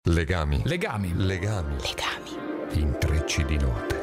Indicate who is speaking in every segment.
Speaker 1: Legami.
Speaker 2: Legami.
Speaker 1: Legami.
Speaker 3: Legami.
Speaker 1: Intrecci di note.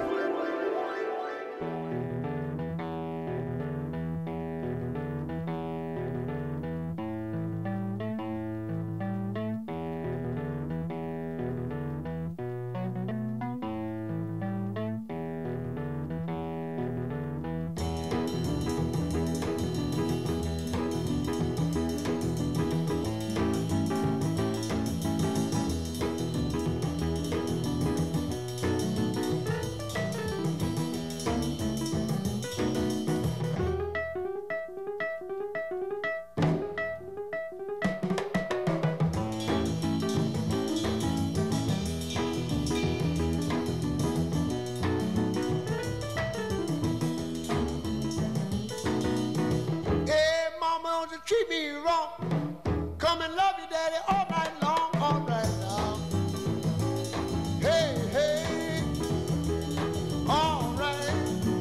Speaker 4: Treat me wrong. Come and love you, daddy, all night long, all right now. Hey, hey, all right.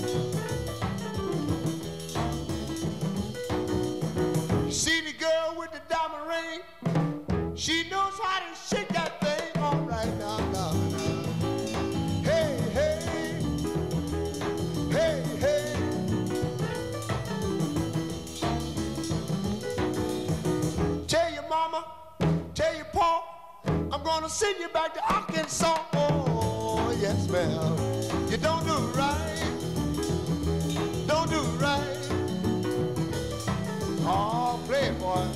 Speaker 4: See the girl with the diamond ring? She knows how to shake that thing, all right now, now, now. Hey, hey, hey, hey. Tell your mama, tell your pa, I'm gonna send you back to Arkansas. Oh, yes, ma'am. You don't do right. Don't do right. Oh, playboy.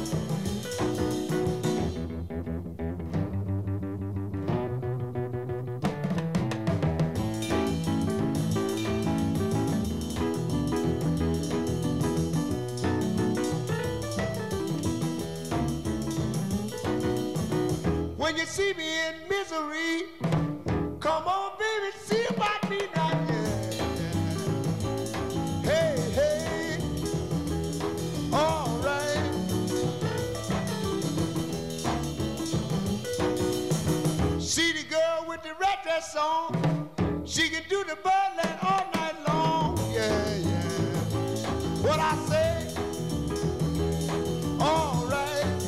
Speaker 4: When you see me in misery, come on, baby, see about me now. Yeah, yeah. Hey, hey, all right. See the girl with the red dress on, she can do the birdland all night long. Yeah, yeah. What I say, all right.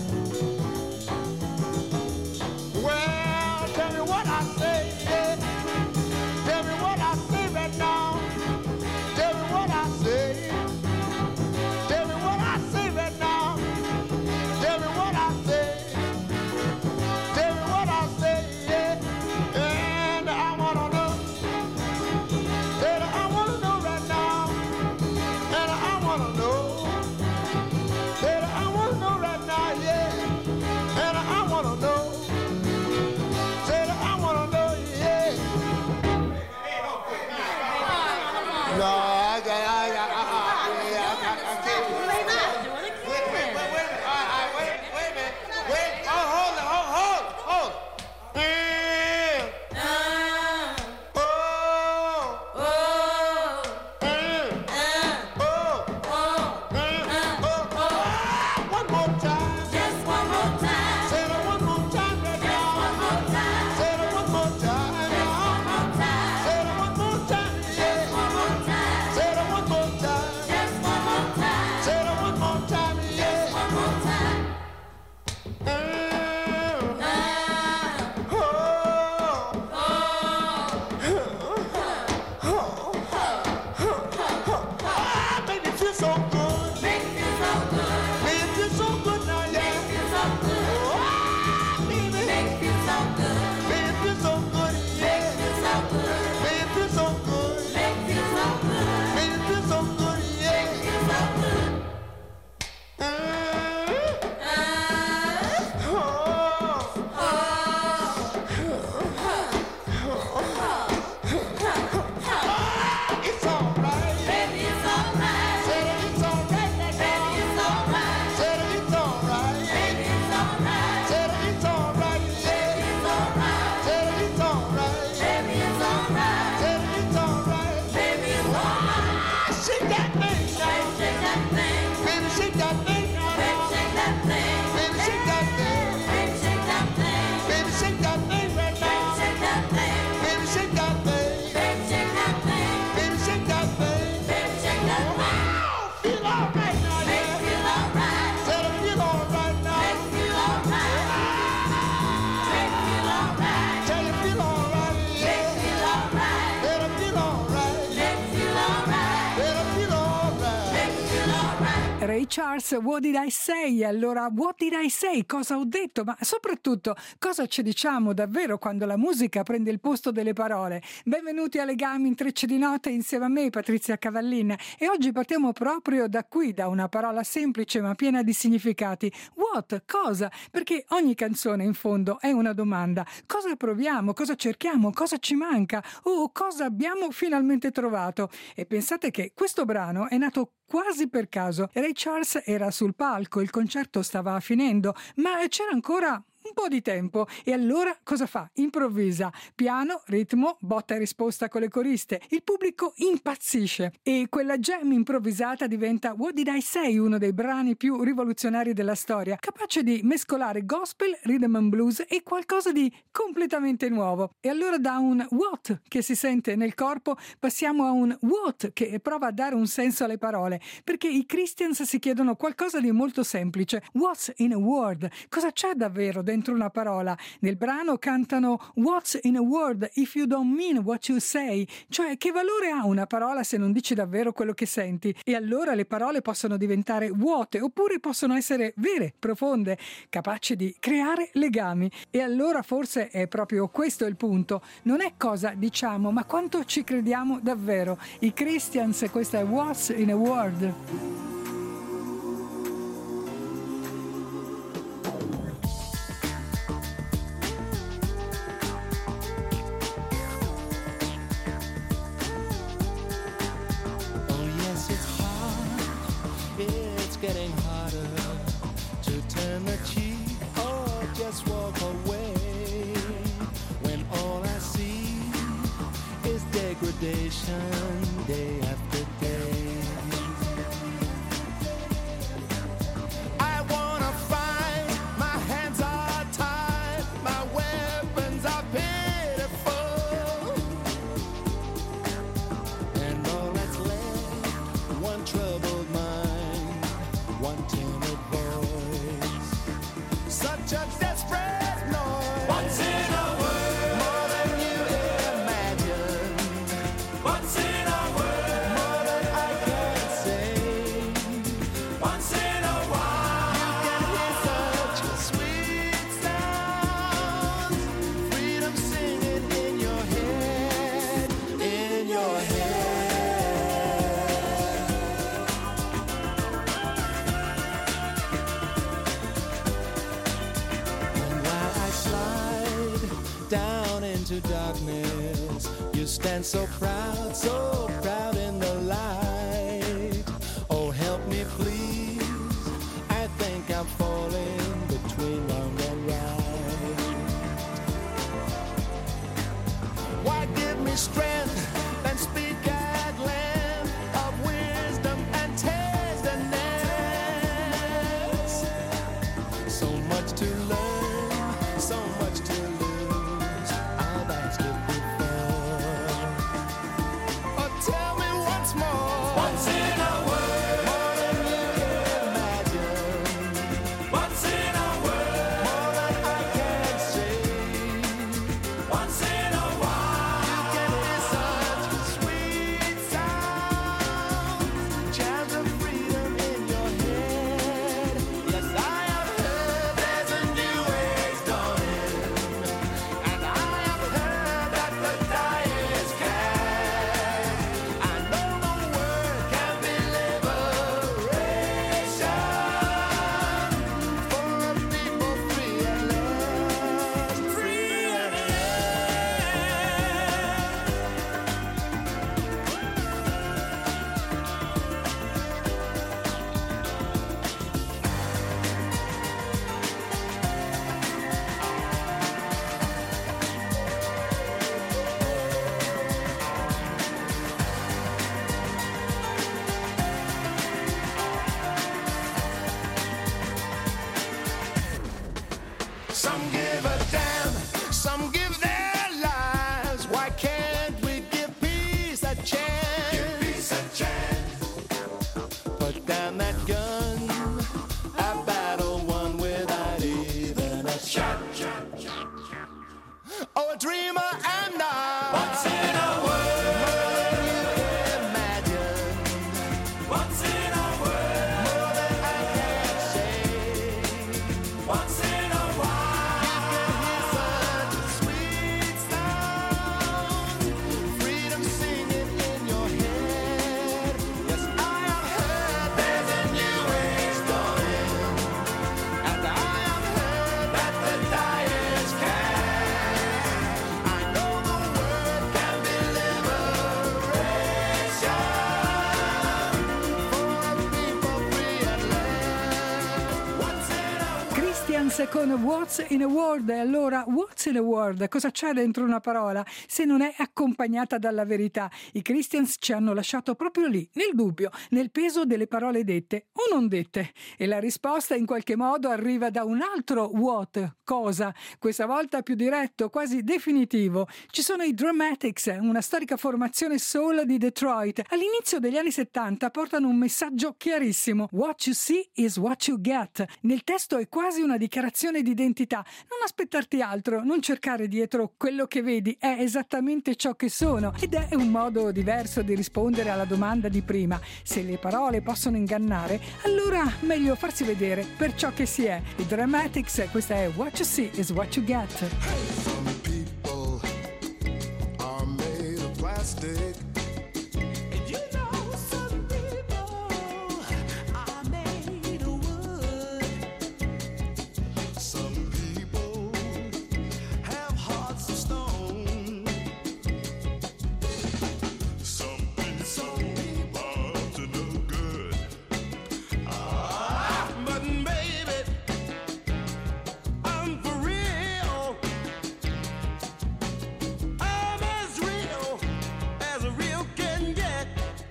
Speaker 4: Well, tell me what I say, yeah. Tell me what I say right now. Tell me what I say. Tell me what I say right now. Tell me what I say. Tell me what I say, yeah. And I wanna know. Tell me I wanna know right now. And I wanna know. Tell me I wanna know right now, yeah. And I wanna know. No, I can't. Wait a minute. Oh, hold it. One more time.
Speaker 5: Just one more time.
Speaker 4: Say it one more time, baby.
Speaker 5: Just one more time.
Speaker 4: Say it one more time.
Speaker 5: Just one more time.
Speaker 4: Say it one more time.
Speaker 5: Just one more time.
Speaker 2: Ray Charles, What Did I Say? Allora, what did I say? Cosa ho detto? Ma soprattutto, cosa ci diciamo davvero quando la musica prende il posto delle parole? Benvenuti a Legami Intrecci di Note insieme a me, Patrizia Cavallin. E oggi partiamo proprio da qui, da una parola semplice ma piena di significati. What? Cosa? Perché ogni canzone in fondo è una domanda. Cosa proviamo? Cosa cerchiamo? Cosa ci manca? O cosa abbiamo finalmente trovato? E pensate che questo brano è nato quasi per caso. Ray Charles era sul palco, il concerto stava finendo, ma c'era ancora un po' di tempo e allora cosa fa? Improvvisa, piano, ritmo, botta e risposta con le coriste. Il pubblico impazzisce e quella jam improvvisata diventa What Did I Say, uno dei brani più rivoluzionari della storia, capace di mescolare gospel, rhythm and blues e qualcosa di completamente nuovo. E allora da un what che si sente nel corpo passiamo a un what che prova a dare un senso alle parole, perché i Christians si chiedono qualcosa di molto semplice. What's in a word? Cosa c'è davvero dentro una parola? Nel brano cantano What's in a word if you don't mean what you say? Cioè, che valore ha una parola se non dici davvero quello che senti? E allora le parole possono diventare vuote oppure possono essere vere, profonde, capaci di creare legami. E allora forse è proprio questo il punto. Non è cosa diciamo, ma quanto ci crediamo davvero. I Christians, questa è What's in a word.
Speaker 4: Getting harder to turn the cheek or just walk away when all I see is degradation day after day. I wanna fight, my hands are tied, my weapons are pitiful, and all that's left, one troubled mind, one timid voice, such a desperate noise. What's in a word? More than you imagine. What's in a word? More than I can say. Once in a while, you can hear such a sweet sound. Freedom singing in your head, in your head. Down into darkness, you stand so proud in the light. Oh, help me please, I think I'm falling between wrong and right. Why give me strength and speak at length of wisdom and tenderness? So much to learn, so much to lose. I've asked it before. Oh, tell me once more. What's in a word? More than you can imagine. What's in a word? More than I can say. Once in a while, you can hear such a sweet sound. Child of freedom in your head. Yes, I have heard there's a new age dawning, and I have heard that the die is cast. I know the word can be liberation for a people free at last, free at last. Some give a damn, some give their lives. Why can't we give peace a chance? Give peace a chance. Put down that gun, a battle won without even a shot. Oh, a dreamer and I. What's in a word? More than you can imagine. What's in a word? More than
Speaker 2: con What's in a Word. E allora, what's in a word? Cosa c'è dentro una parola se non è accompagnata dalla verità? I Christians ci hanno lasciato proprio lì, nel dubbio, nel peso delle parole dette o non dette. E la risposta in qualche modo arriva da un altro what, cosa, questa volta più diretto, quasi definitivo. Ci sono i Dramatics, una storica formazione soul di Detroit. All'inizio degli anni 70 portano un messaggio chiarissimo: what you see is what you get. Nel testo è quasi una dichiarazione di identità. Non aspettarti altro, non cercare dietro quello che vedi, è esattamente ciò che sono. Ed è un modo diverso di rispondere alla domanda di prima: se le parole possono ingannare, allora meglio farsi vedere per ciò che si è. I Dramatics, questa è What You See Is What You Get.
Speaker 3: Some people are made of plastic. And you know some people are made of wood. Some people have hearts of stone. Some people are up to no good. But baby, I'm for real. I'm as real as a real can get.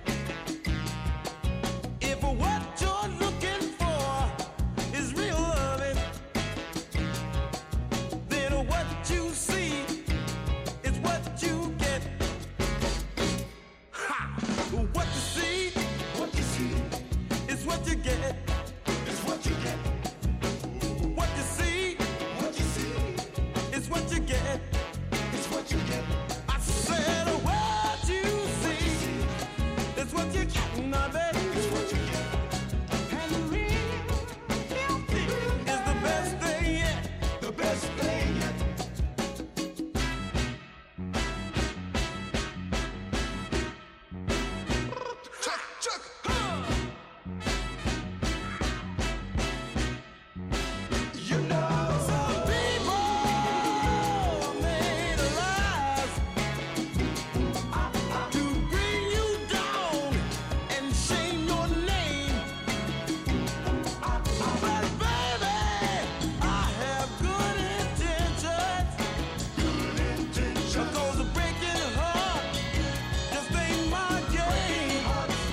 Speaker 3: If what you're looking for is real loving, then what you see is what you get. Ha! What you see is what you get. Is what you get. What you see is what you get. It's what you get. I said what you see is what you get, now baby. It's what you get. And real thing is the best thing yet. The best thing yet. Chuck. You know some people are made of lies to bring you down and shame your name. But baby, I have good intentions. Because a breaking heart just ain't my game.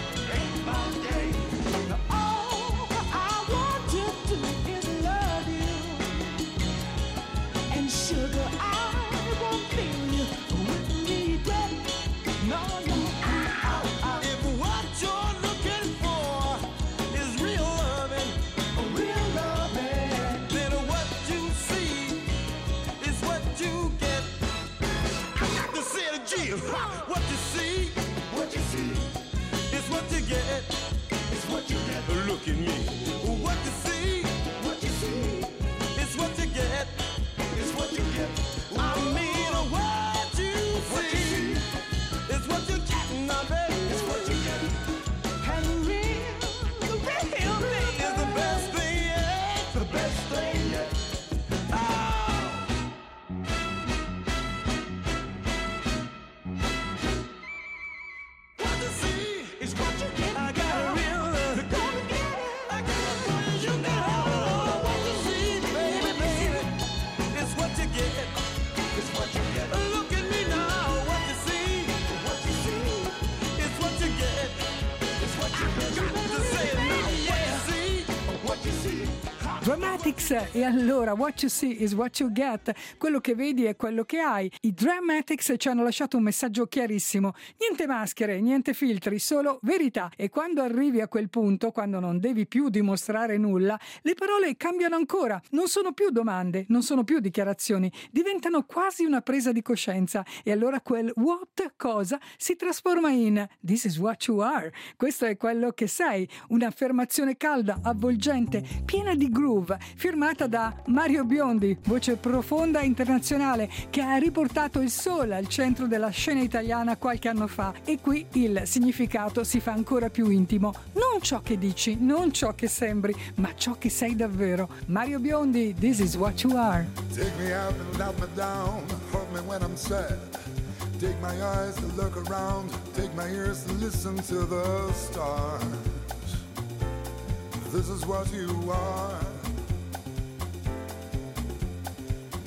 Speaker 3: All I want to do is love you. And sugar, I won't fill you with regret. No. If what you're looking for is real loving, then what you see is what you get. I got to say it again. What you see is what you get. It's what you get. Look at me. What you see is what you get. It's what you get. I mean, what you see is what you get, now baby. It's what you get. And real thing is the best thing yet. The best thing yet. What you see is what you get. I got a real love. You're gonna get it. I got a real. You got it. What you see, baby, is what you get. It's what you get. Look at me now. What you see is what you get. It's what you get. I got to say it now. What you see.
Speaker 2: Dramatics, e allora what you see is what you get. Quello che vedi è quello che hai. I Dramatics ci hanno lasciato un messaggio chiarissimo: niente maschere, niente filtri, solo verità. E quando arrivi a quel punto, quando non devi più dimostrare nulla, le parole cambiano ancora. Non sono più domande, non sono più dichiarazioni, diventano quasi una presa di coscienza. E allora quel what, cosa, si trasforma in this is what you are. Questo è quello che sei. Un'affermazione calda, avvolgente, piena di groove, firmata da Mario Biondi, voce profonda internazionale che ha riportato il soul al centro della scena italiana qualche anno fa. E qui il significato si fa ancora più intimo. Non ciò che dici, non ciò che sembri, ma ciò che sei davvero. Mario Biondi, this is what you are.
Speaker 3: Take me up and knock me down, hold me when I'm sad. Take my eyes to look around, take my ears to listen to the stars. This is what you are.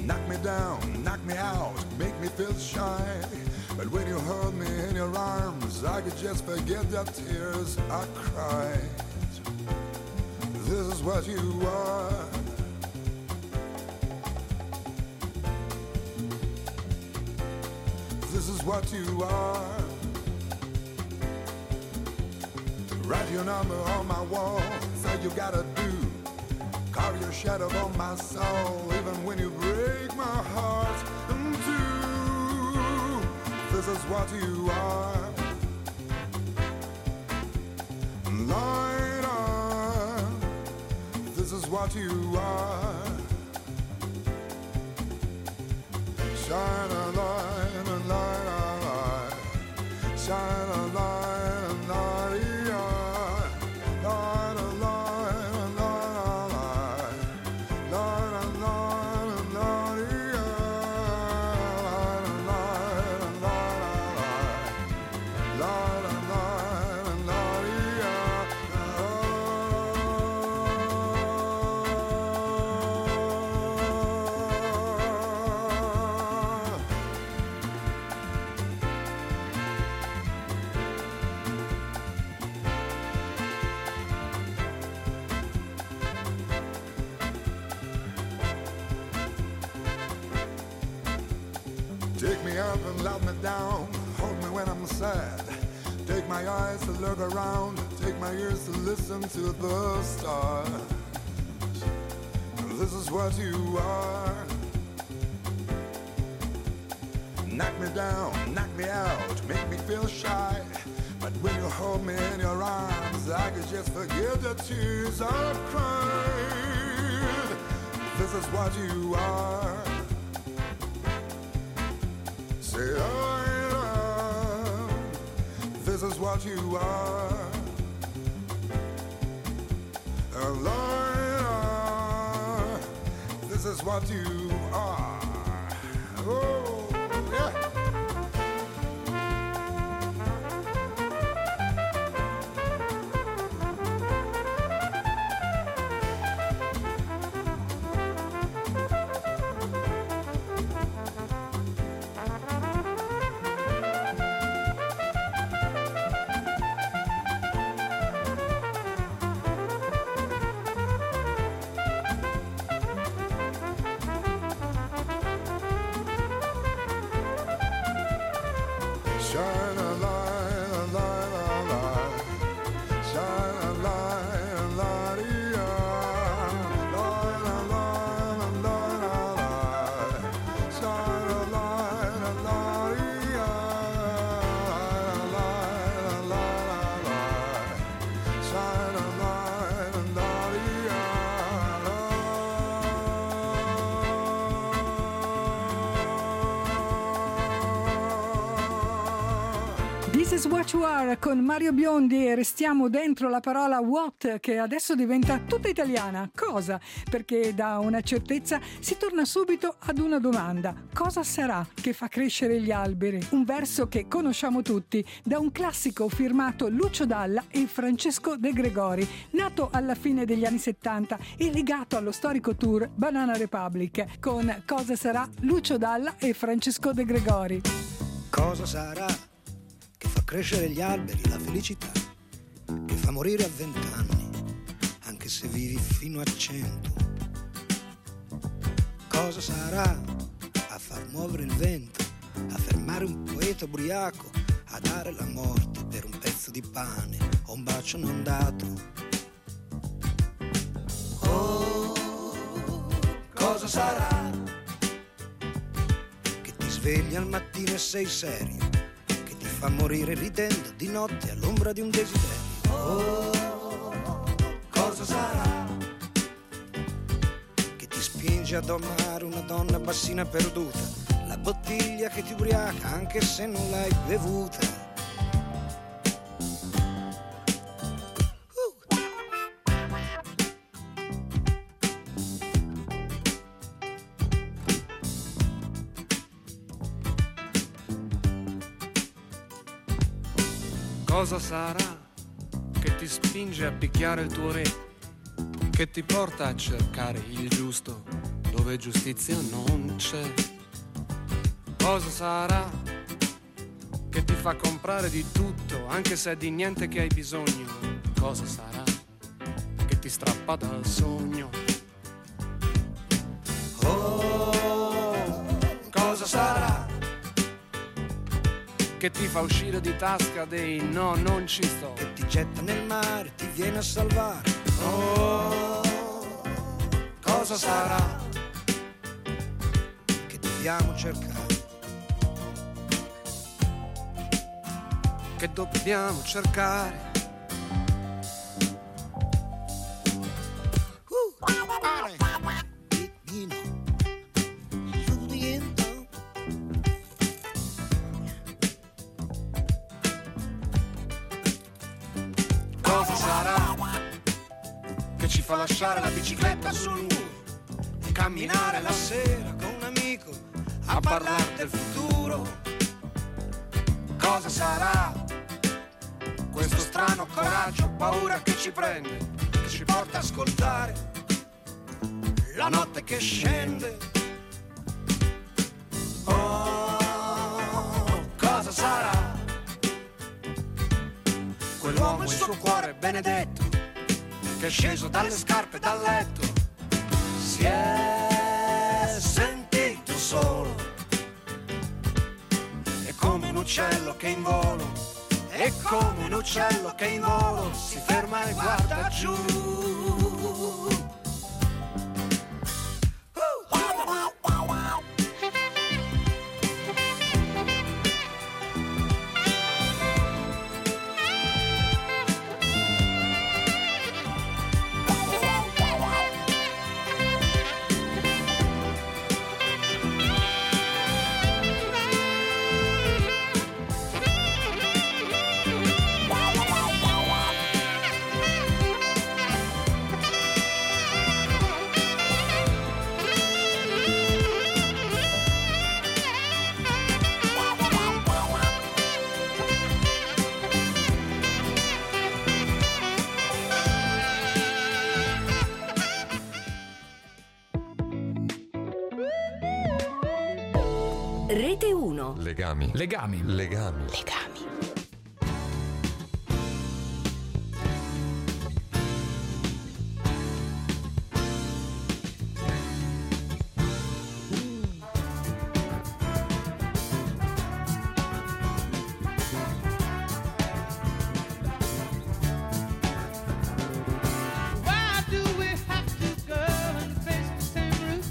Speaker 6: knock me down, knock me out, make me feel shy. But when you hold me in your arms, I could just forget the tears I cried. This is what you are. This is what you are. Write your number on my wall, say you gotta do. Carve your shadow on my soul, even when you break my heart in two. This is what you are. Light on. This is what you are. Shine a light, a light, a light. Shine a light, a light, light, a light, a light, a light, light, a light, a light, light, a light, a light, a light, a Take me up and let me down, hold me when I'm sad. Take my eyes to look around, take my ears to listen to the stars. This is what you are. Knock me down, knock me out, make me feel shy. But when you hold me in your arms, I could just forget the tears I've cried. This is what you are. Say I love. This is what you are. A liar. This is what you are. Oh, yeah. Shine a light, a light, a light. Shine a light, a light, light, a light, a light, a light. Shine a light, a light, a light, a light. Shine a light, a
Speaker 2: This is what you are con Mario Biondi e restiamo dentro la parola what, che adesso diventa tutta italiana. Cosa? Perché da una certezza si torna subito ad una domanda. Cosa sarà che fa crescere gli alberi? Un verso che conosciamo tutti da un classico firmato Lucio Dalla e Francesco De Gregori, nato alla fine degli anni 70 e legato allo storico tour Banana Republic, con Cosa sarà, Lucio Dalla e Francesco De Gregori.
Speaker 7: Cosa sarà che fa crescere gli alberi, la felicità, che fa morire a 20 anni, anche se vivi fino a 100? Cosa sarà a far muovere il vento, a fermare un poeta ubriaco, a dare la morte per un pezzo di pane o un bacio non dato? Oh, cosa sarà che ti svegli al mattino e sei serio, fa morire ridendo di notte all'ombra di un desiderio? Oh, cosa sarà che ti spinge ad amare una donna bassina perduta, la bottiglia che ti ubriaca anche se non l'hai bevuta?
Speaker 8: Cosa sarà che ti spinge a picchiare il tuo re, che ti porta a cercare il giusto dove giustizia non c'è. Cosa sarà che ti fa comprare di tutto, anche se è di niente che hai bisogno? Cosa sarà che ti strappa dal sogno? Oh, cosa sarà che ti fa uscire di tasca dei no, non ci sto?
Speaker 7: Che ti getta nel mare, ti viene a salvare.
Speaker 8: Oh, cosa sarà
Speaker 7: che dobbiamo cercare?
Speaker 8: Che dobbiamo cercare? Cosa sarà che ci fa lasciare la bicicletta sul muro
Speaker 7: E camminare la sera con un amico a parlare del futuro?
Speaker 8: Cosa sarà questo strano coraggio, paura che ci prende,
Speaker 7: Che ci porta a ascoltare la notte che scende.
Speaker 8: Oh, cosa sarà quell'uomo, il suo cuore benedetto, che è sceso dalle scarpe dal letto, si è sentito solo, è come un uccello che in volo, è come un uccello che in volo si ferma e guarda giù.
Speaker 9: Rete 1.
Speaker 1: Legami.
Speaker 10: Legami.
Speaker 1: Legami.
Speaker 9: Legami.
Speaker 3: Why do we have to go and face the same route?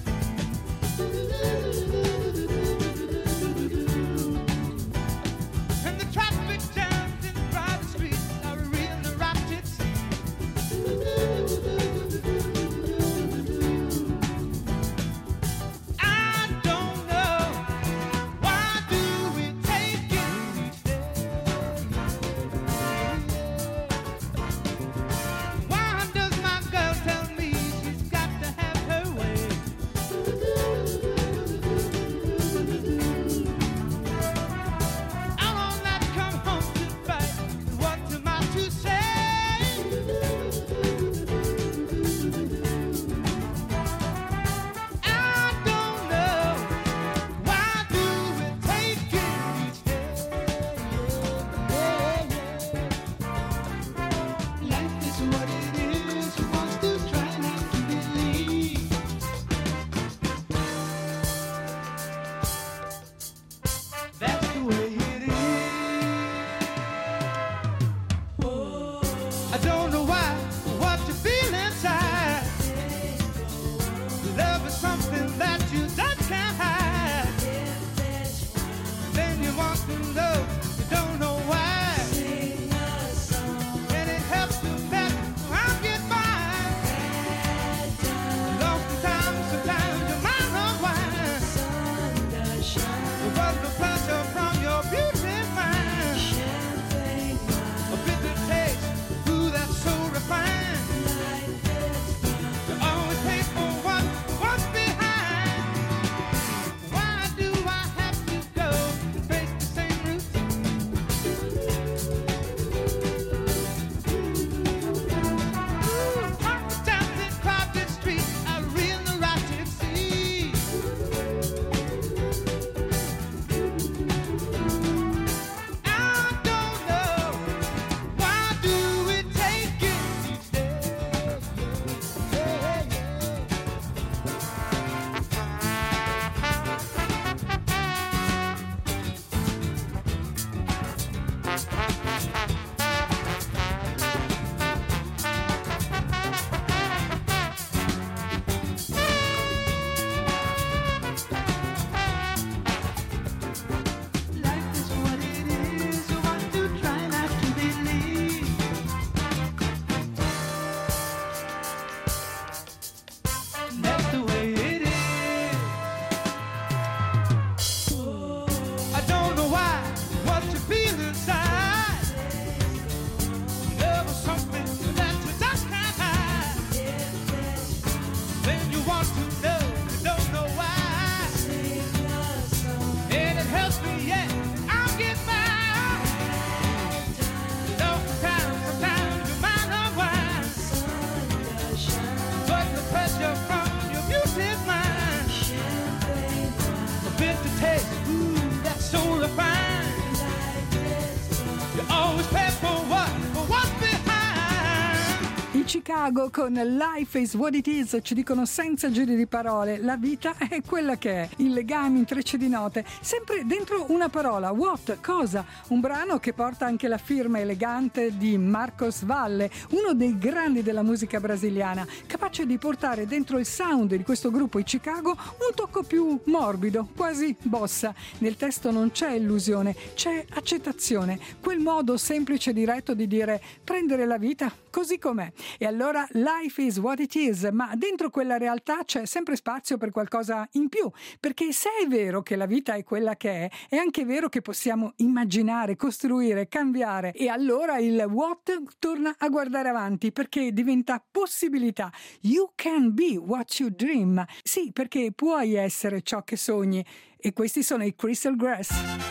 Speaker 3: And the traffic
Speaker 2: Chicago con Life is what it is, ci dicono senza giri di parole, la vita è quella che è, il legame in trecce di note, sempre dentro una parola, what, cosa, un brano che porta anche la firma elegante di Marcos Valle, uno dei grandi della musica brasiliana, capace di portare dentro il sound di questo gruppo i Chicago un tocco più morbido, quasi bossa. Nel testo non c'è illusione, c'è accettazione, quel modo semplice e diretto di dire prendere la vita così com'è. E allora life is what it is, ma dentro quella realtà c'è sempre spazio per qualcosa in più, perché se è vero che la vita è quella che è anche vero che possiamo immaginare, costruire, cambiare, e allora il what torna a guardare avanti perché diventa possibilità. You can be what you dream. Sì, perché puoi essere ciò che sogni, e questi sono i Crystal Grass.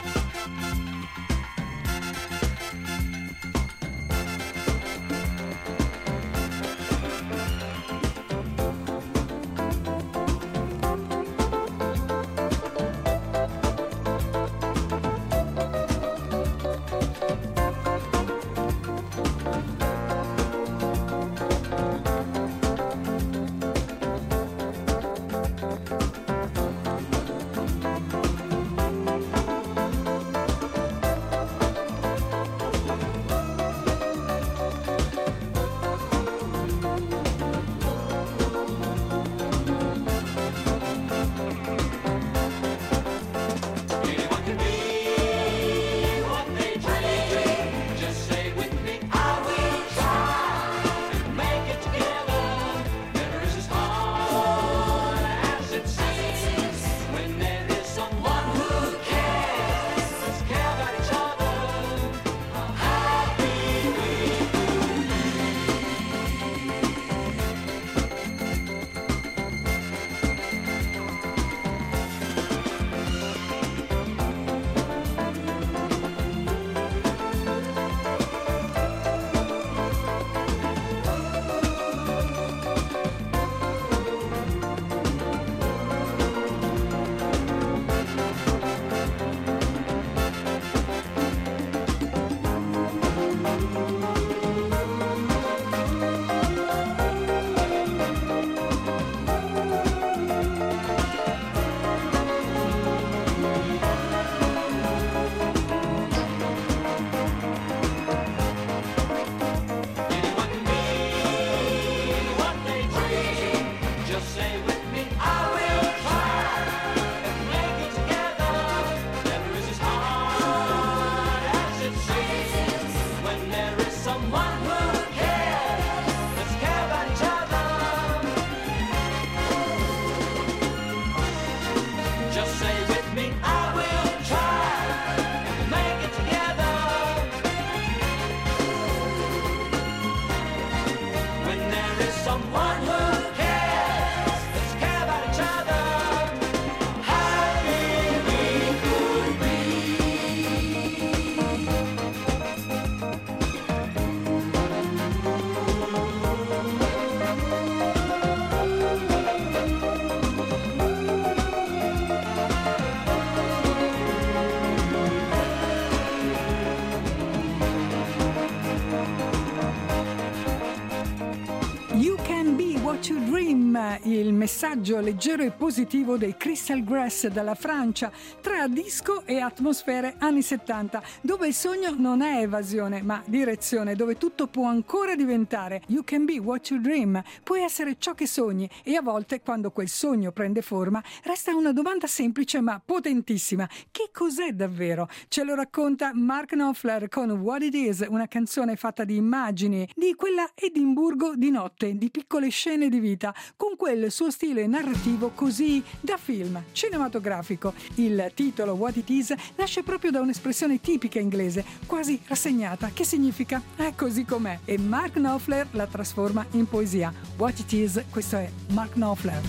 Speaker 2: Il messaggio leggero e positivo dei Crystal Grass dalla Francia, tra disco e atmosfere anni 70, dove il sogno non è evasione ma direzione, dove tutto può ancora diventare you can be what you dream, puoi essere ciò che sogni. E a volte, quando quel sogno prende forma, resta una domanda semplice ma potentissima: che cos'è davvero? Ce lo racconta Mark Knopfler con What It Is, una canzone fatta di immagini di quella Edimburgo di notte, di piccole scene di vita, con quel suo stile narrativo così da film cinematografico. Il titolo What It Is nasce proprio da un'espressione tipica inglese, quasi rassegnata, che significa è così com'è, e Mark Knopfler la trasforma in poesia. What It Is, questo è Mark Knopfler.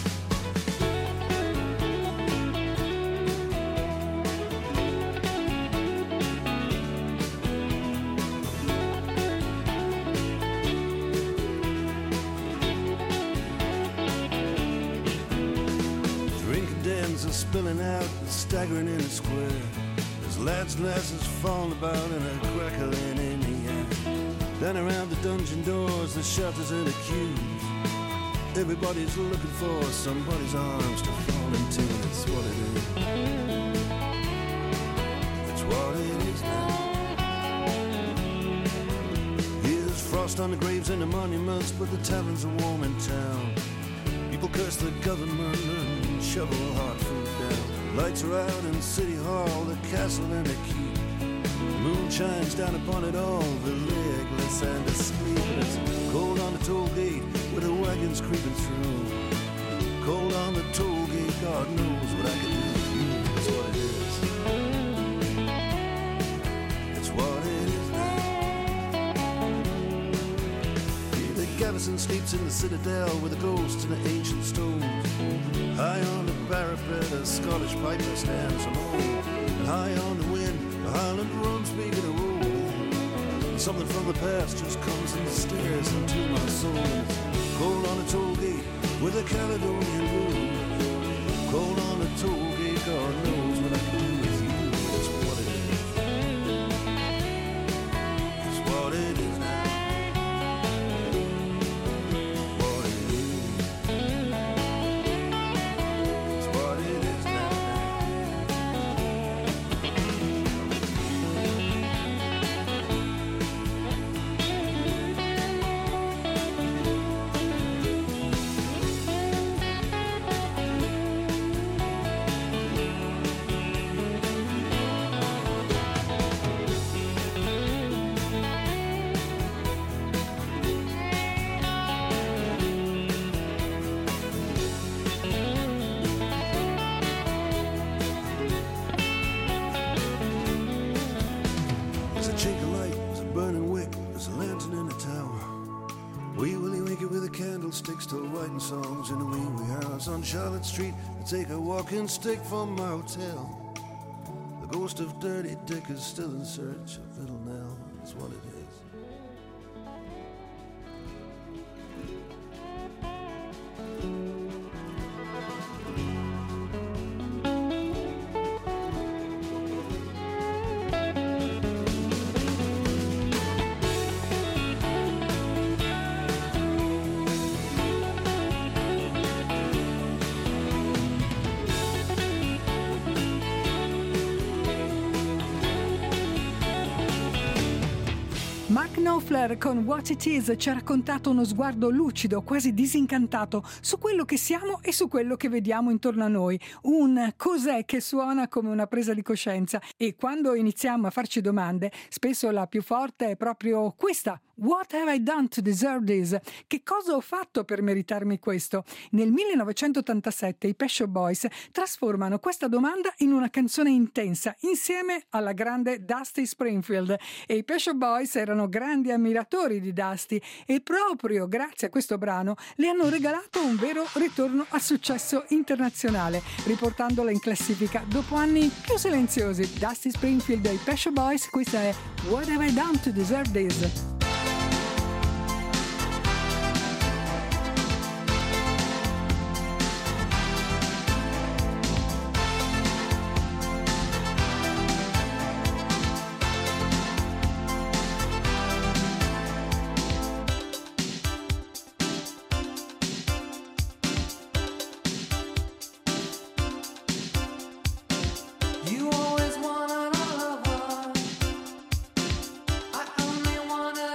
Speaker 10: Spilling out and staggering in the square. There's lads' glasses falling about and a crackling in the air. Down around the dungeon doors, the shelters and the queues. Everybody's looking for somebody's arms to fall into. That's what it is. That's what it is now. Here's frost on the graves and the monuments, but the taverns are warm in town. People curse the government and shovel hard food down. Lights are out in City Hall, the castle and the keep. The moon shines down upon it all, the legless and the sleepless. Cold on the toll gate with the wagons creeping through. Cold on the toll gate, God knows what I can do with you. That's what it is. That's what it is now. Yeah, the garrison sleeps in the citadel with the ghosts and the ancient stones. High on the parapet, a Scottish piper stands alone. And high on the wind, the Highland drums begin to roll. And something from the past just comes and stares into my soul. And it's cold on the toll gate with a Caledonian blue. Cold on the toll gate, God knows what I can do with you. That's what it is. That's what it is now. What it is. That's what it is now. There's a chink of light, there's a burning wick, there's a lantern in the tower. Wee Willie Winky with a candlestick, still writing songs in a wee wee house on Charlotte Street. I take a walking stick from my hotel. The ghost of Dirty Dick is still in search of Little Nell. That's what it is.
Speaker 2: Mark Knopfler con What It Is ci ha raccontato uno sguardo lucido, quasi disincantato, su quello che siamo e su quello che vediamo intorno a noi. Un cos'è che suona come una presa di coscienza, e quando iniziamo a farci domande, spesso la più forte è proprio questa: What have I done to deserve this? Che cosa ho fatto per meritarmi questo? Nel 1987 i Pet Shop Boys trasformano questa domanda in una canzone intensa insieme alla grande Dusty Springfield, e i Pet Shop Boys erano grandi ammiratori di Dusty e proprio grazie a questo brano le hanno regalato un vero ritorno al successo internazionale, riportandola in classifica dopo anni più silenziosi. Dusty Springfield e i Pet Shop Boys, questa è What have I done to deserve this?
Speaker 11: You always wanted a lover. I only wanted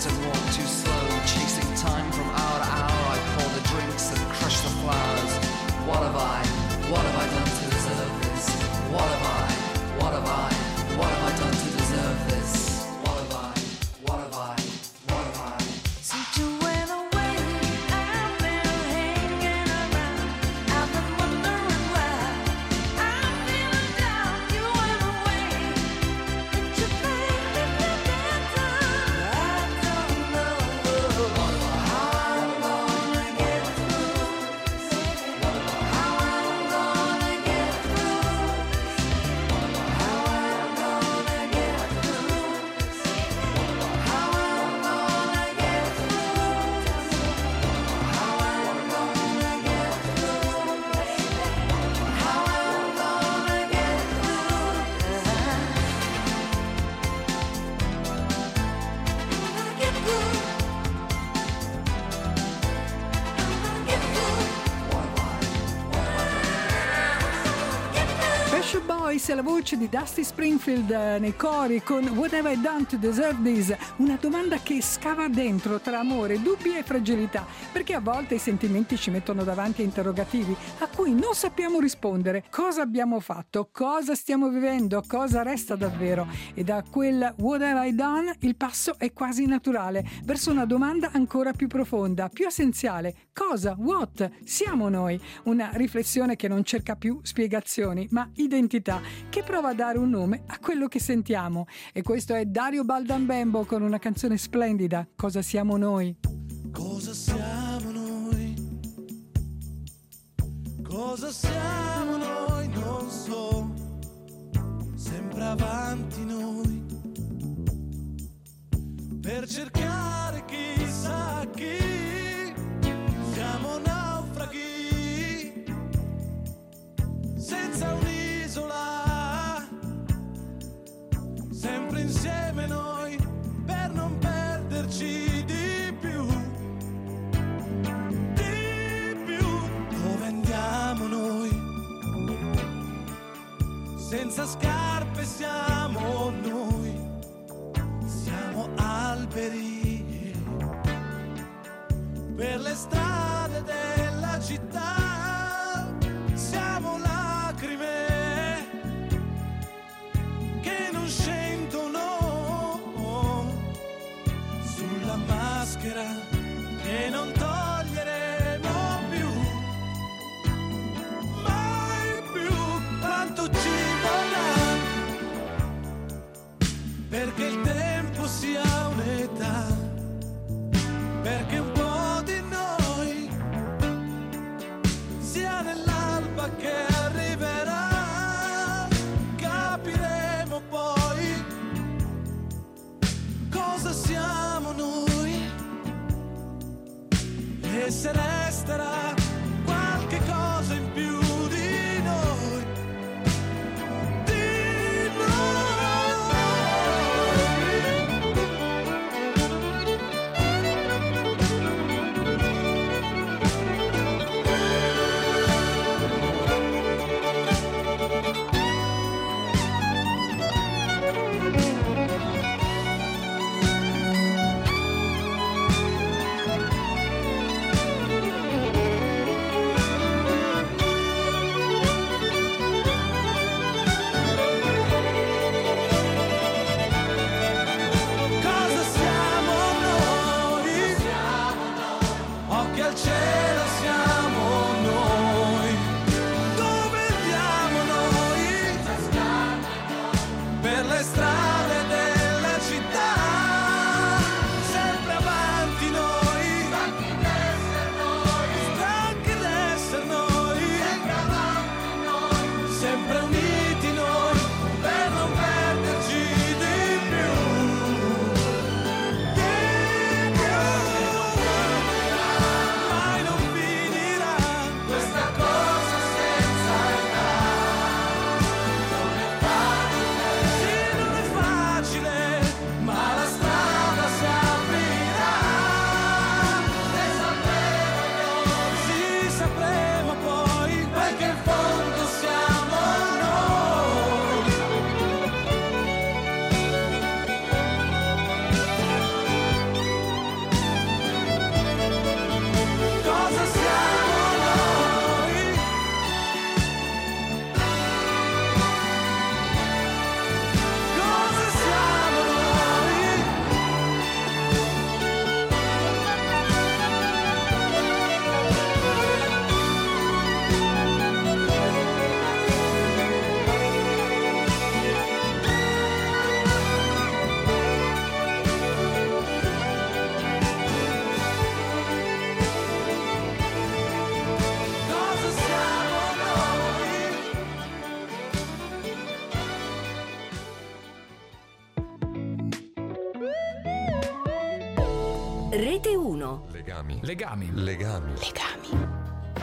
Speaker 11: fast and walk too slow, chasing time from hour to hour. I pour the drinks and crush the flowers. What have I done to deserve this? What have I done to deserve this? What have I?
Speaker 5: Since you went away, I've been hanging around. I've been wondering why. I'm feeling down. You went away. Did you think me better? I don't know how I'm gonna get through. How I'm gonna get through. How I'm gonna get through. How I'm gonna get through. How I'm gonna get through, baby. How I'm gonna get through. I'm gonna get through.
Speaker 2: Pet Shop Boys è la voce di Dusty Springfield nei cori con What Have I Done to Deserve This? Una domanda che scava dentro tra amore, dubbi e fragilità, perché a volte i sentimenti ci mettono davanti a interrogativi a cui non sappiamo rispondere. Cosa abbiamo fatto? Cosa stiamo vivendo? Cosa resta davvero? E da quel What Have I Done il passo è quasi naturale verso una domanda ancora più profonda, più essenziale. Cosa? What? Siamo noi? Una riflessione che non cerca più spiegazioni, ma identità, che prova a dare un nome a quello che sentiamo. E questo è Dario Baldambembo con una canzone splendida, Cosa siamo noi?
Speaker 4: Cosa siamo noi? Cosa siamo noi? Non so. Sempre avanti noi. Per cercare chissà chi. Siamo naufraghi. Senza un'isola. Sempre insieme noi. Per non perderci di più. Dove andiamo noi? Senza scarpe siamo noi. Siamo alberi. Per le strade della città. Siamo lacrime che non scendono sulla maschera che non toglieremo più, mai più. Quanto ci vorrà perché il tempo sia un'età, perché un po' di noi sia nell'alba che arriverà. Capiremo poi cosa siamo noi e se resterà qualche cosa in più di noi. Di
Speaker 9: Rete 1.
Speaker 1: Legami.
Speaker 12: Legami.
Speaker 1: Legami.
Speaker 9: Legami.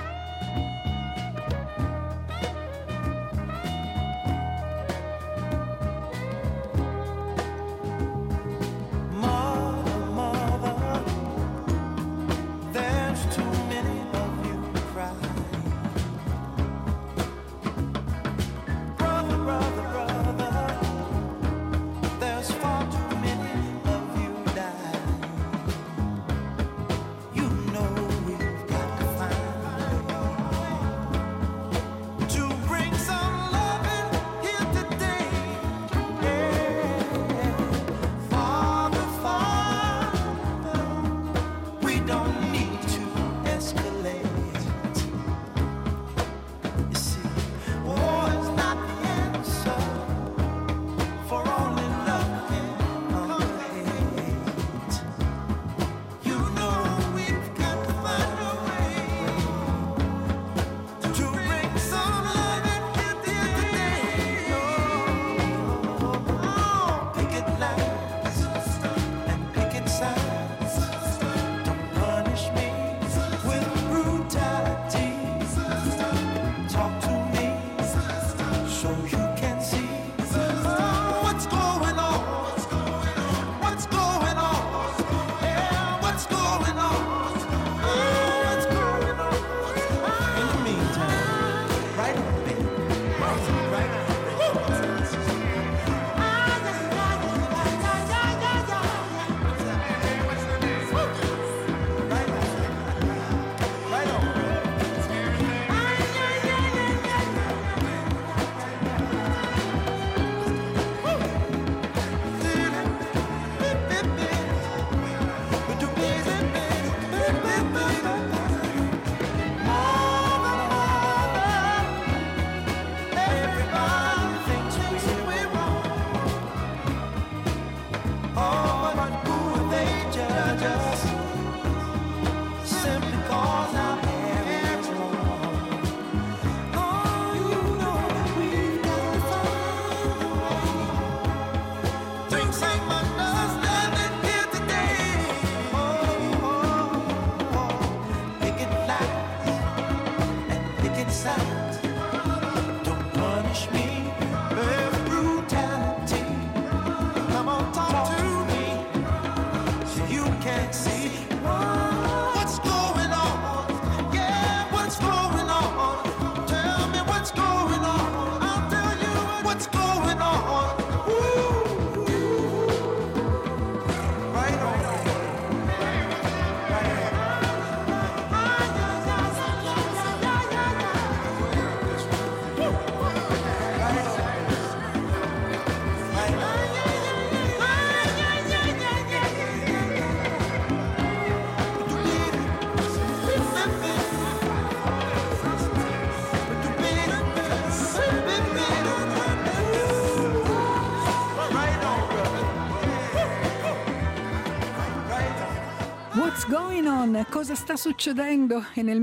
Speaker 2: Cosa sta succedendo? E nel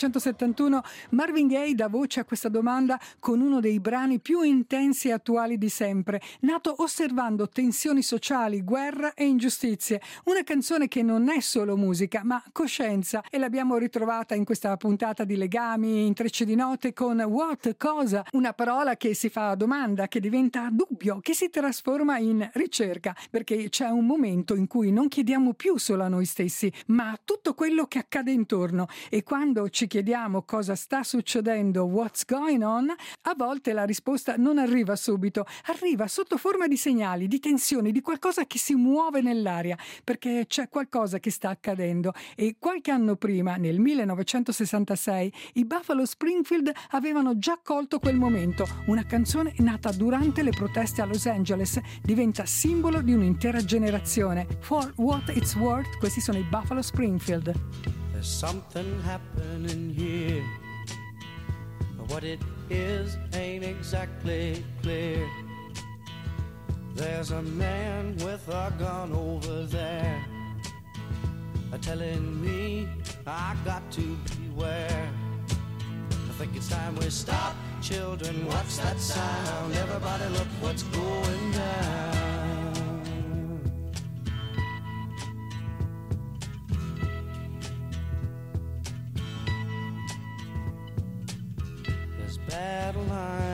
Speaker 2: 1971 Marvin Gaye dà voce a questa domanda con uno dei brani più intensi e attuali di sempre, nato osservando tensioni sociali, guerra e ingiustizie. Una canzone che non è solo musica, ma coscienza, e l'abbiamo ritrovata in questa puntata di Legami, Intrecci di note, con what, cosa, una parola che si fa domanda, che diventa dubbio, che si trasforma in ricerca, perché c'è un momento in cui non chiediamo più solo a noi stessi, ma a tutto quello che accade intorno, e quando ci chiediamo cosa sta succedendo, what's going on, a volte la risposta non arriva subito, arriva sotto forma di segnali, di tensioni, di qualcosa che si muove nell'aria, perché c'è qualcosa che sta accadendo. E qualche anno prima, nel 1966, i Buffalo Springfield avevano già colto quel momento. Una canzone nata durante le proteste a Los Angeles diventa simbolo di un'intera generazione. For What It's Worth, questi sono i Buffalo Springfield.
Speaker 13: There's something happening here. What it is ain't exactly clear. There's a man with a gun over there, telling me I got to beware. I think it's time we stop, children. What's that sound? Everybody look what's going down.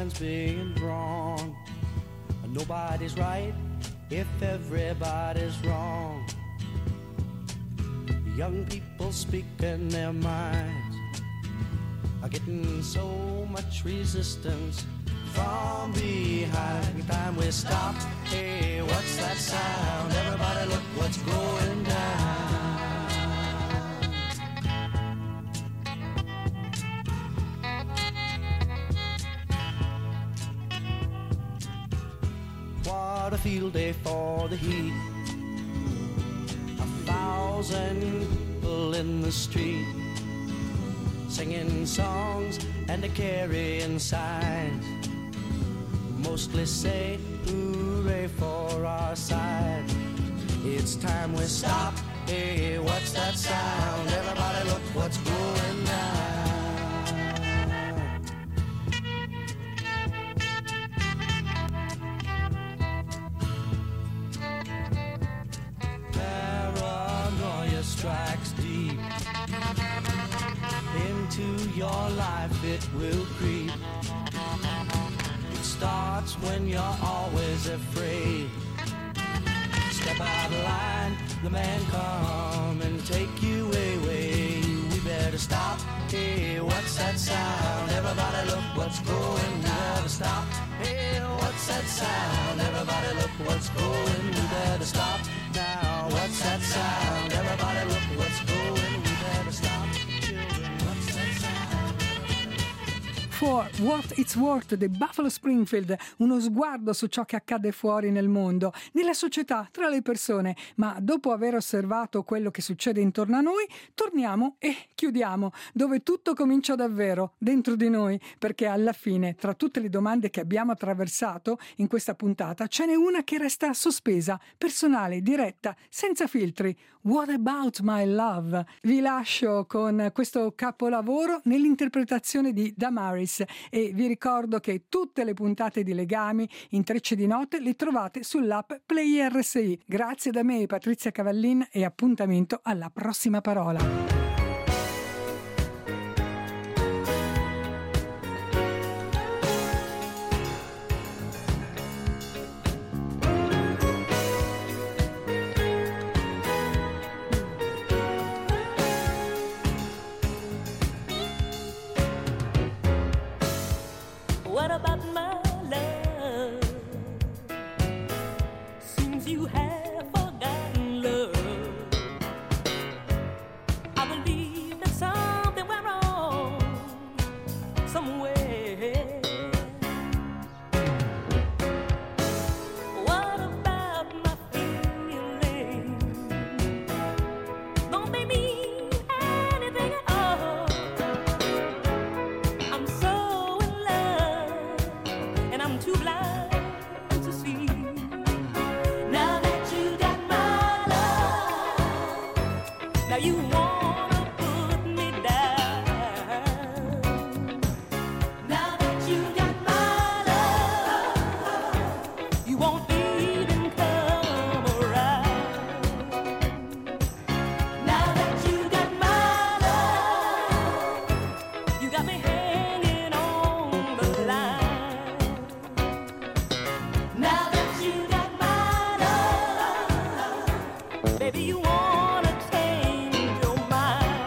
Speaker 13: lines being drawn. Nobody's right if everybody's wrong. Young people speaking their minds are getting so much resistance from behind. Time we stop. Hey, what's that sound? Everybody look what's going down. What a field day for the heat. 1,000 people in the street, singing songs and a carrying signs. Mostly say hooray for our side. It's time we stop. Hey, what's that sound? Everybody look what's going down. Paranoia strikes deep into your life, it will creep. It starts when you're always afraid. Step out of line, the man come and take you away. We better stop. Hey, what's that sound? Everybody look what's going. We better stop. Hey, what's that sound? Everybody look what's going. We better stop now. What's that sound? Everybody look what's going. We better stop. Children, what's that sound?
Speaker 2: For What It's Worth di Buffalo Springfield, uno sguardo su ciò che accade fuori nel mondo, nella società, tra le persone. Ma dopo aver osservato quello che succede intorno a noi, torniamo e chiudiamo, dove tutto comincia davvero, dentro di noi, perché alla fine, tra tutte le domande che abbiamo attraversato in questa puntata, ce n'è una che resta sospesa, personale, diretta, senza filtri. What About My Love? Vi lascio con questo capolavoro nell'interpretazione di Damaris e vi ricordo che tutte le puntate di Legami, Intrecci di Note, le trovate sull'app Play RSI. Grazie da me, Patrizia Cavallin, e appuntamento alla prossima parola.
Speaker 5: What about my love? Seems you have forgotten love. I believe that something went wrong somewhere. What about my feelings? Don't they mean anything at all? I'm so in love, and I'm too blind to see. Now that you got my love, now you wanna put me down. Now that you got my love, you won't even come around. Now that you got my love, you got me hanging on the line. Now that you got my love, baby, you wanna change your mind.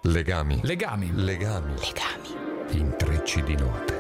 Speaker 1: Legami.
Speaker 12: Legami.
Speaker 1: Legami.
Speaker 9: Legami.
Speaker 1: Intrecci di note.